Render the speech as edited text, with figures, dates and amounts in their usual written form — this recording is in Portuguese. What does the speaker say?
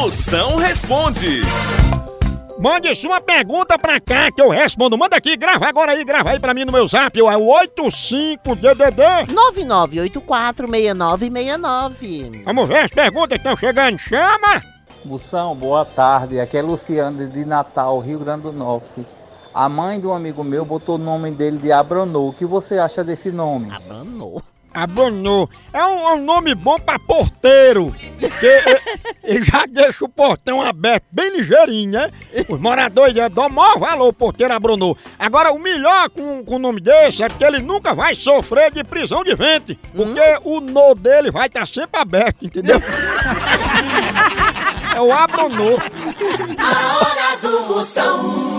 Moção responde. Mande sua pergunta pra cá que eu respondo. Manda aqui, grava agora aí, grava aí pra mim no meu zap. É o 85DDD 99846969. Vamos ver as perguntas que estão chegando. Chama! Moção, boa tarde. Aqui é Luciano de Natal, Rio Grande do Norte. A mãe de um amigo meu botou o nome dele de Abronô. O que você acha desse nome? Abronô. É um nome bom pra porteiro. Porque ele já deixa o portão aberto bem ligeirinho, né? Os moradores dão o maior valor, o porteiro Abronô. Agora, o melhor com o nome desse é porque ele nunca vai sofrer de prisão de ventre. Porque o nó dele vai estar sempre aberto, entendeu? É o Abronô. A hora do Moção.